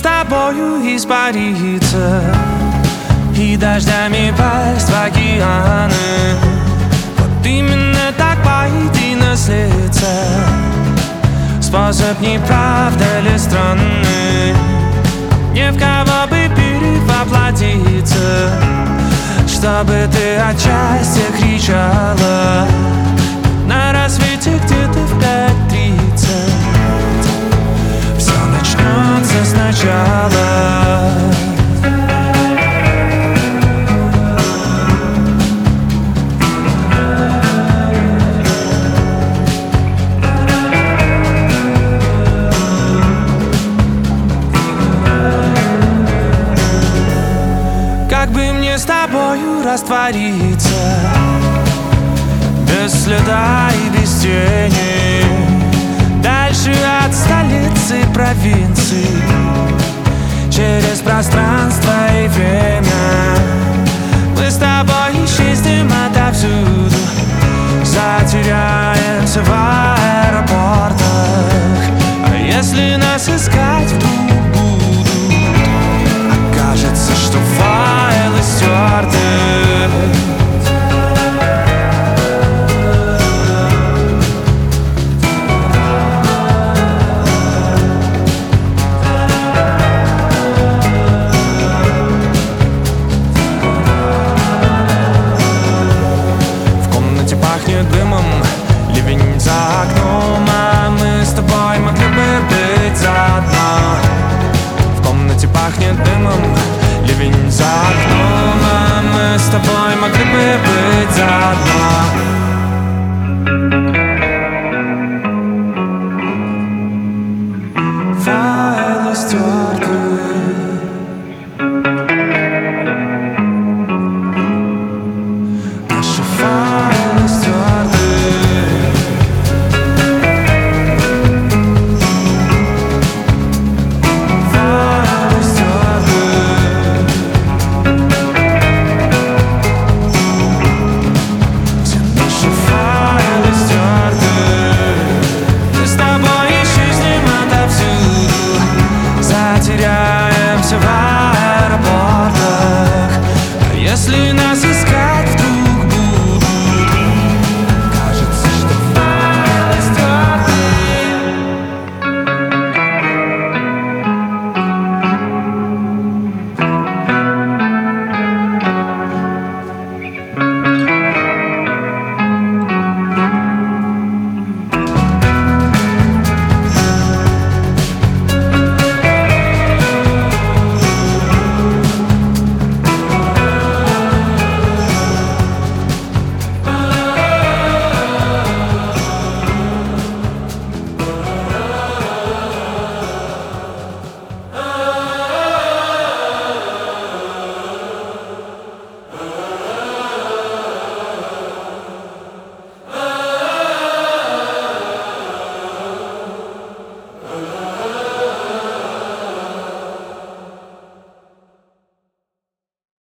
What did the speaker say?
тобою испариться и дождями пасть в океаны. Вот именно так поединок лица. Способ не правда ли странный? Не в кого бы перевоплотиться, чтобы ты от счастья кричала на рассвете где-то в 5:30. Все начнется сначала. Как бы мне с тобою раствориться без следа и без тени, дальше от столицы провинции, через пространство и время. Мы с тобой исчезнем отовсюду, затеряемся в аэропортах. А если нас искать вдруг будут, окажется, что файлы стерты. Дымом, ливень за окном, а мы с тобой могли бы быть заодно. В комнате пахнет дымом, ливень за окном, а мы с тобой могли бы быть заодно.